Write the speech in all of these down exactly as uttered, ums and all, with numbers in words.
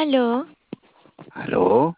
Aló, ¿Aló?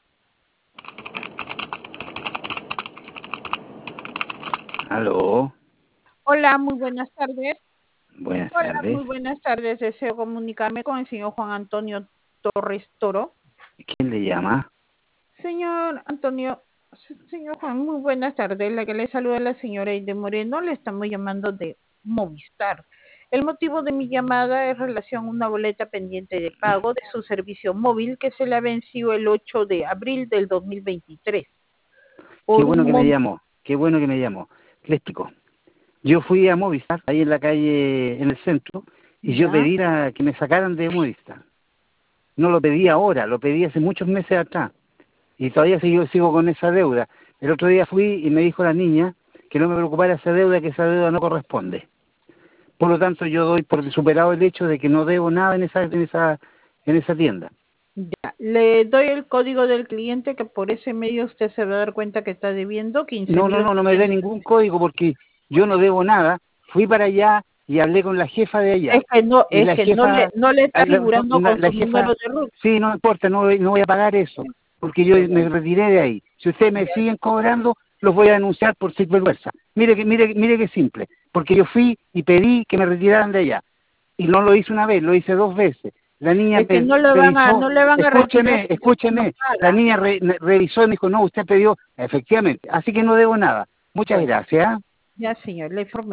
¿Aló? Hola, muy buenas tardes. Buenas Hola, tardes. muy buenas tardes. Deseo comunicarme con el señor Juan Antonio Torres Toro. ¿Quién le llama? Señor Antonio, se- señor Juan, muy buenas tardes. La que le saluda la señora Aide Moreno. Le estamos llamando de Movistar. El motivo de mi llamada es relación a una boleta pendiente de pago de su servicio móvil que se le ha vencido el ocho de abril del dos mil veintitrés. Qué Por bueno un que me monto. llamó. Qué bueno que me llamó. Le explico. Yo fui a Movistar, ahí en la calle, en el centro, y yo ¿Ya? pedí a que me sacaran de Movistar. No lo pedí ahora, lo pedí hace muchos meses atrás. Y todavía sigo, sigo con esa deuda. El otro día fui y me dijo la niña que no me preocupara esa deuda, que esa deuda no corresponde. Por lo tanto, yo doy por superado el hecho de que no debo nada en esa, en esa, en esa tienda. Ya. Le doy el código del cliente que por ese medio usted se va a dar cuenta que está debiendo quince No, mil no, no, no me dé ochocientos. ningún código porque yo no debo nada. Fui para allá y hablé con la jefa de allá. Es que no, Y es la que no le, jefa, no le está la, figurando la- con la su número jefa, de RUT. sí, no importa, no, no voy a pagar eso, porque yo me retiré de ahí. Si ustedes me siguen cobrando, los voy a denunciar por sinvergüenza. Mire que, mire, mire que simple, porque yo fui y pedí que me retiraran de allá. Y no lo hice una vez, lo hice dos veces. La niña Es que me no le van a, revisó, no le van a retirar escúcheme, si usted no escúcheme, la paga. niña re- revisó y me dijo, no, usted pidió, efectivamente, así que no debo nada. Muchas Bueno, gracias. ya señor, le informé.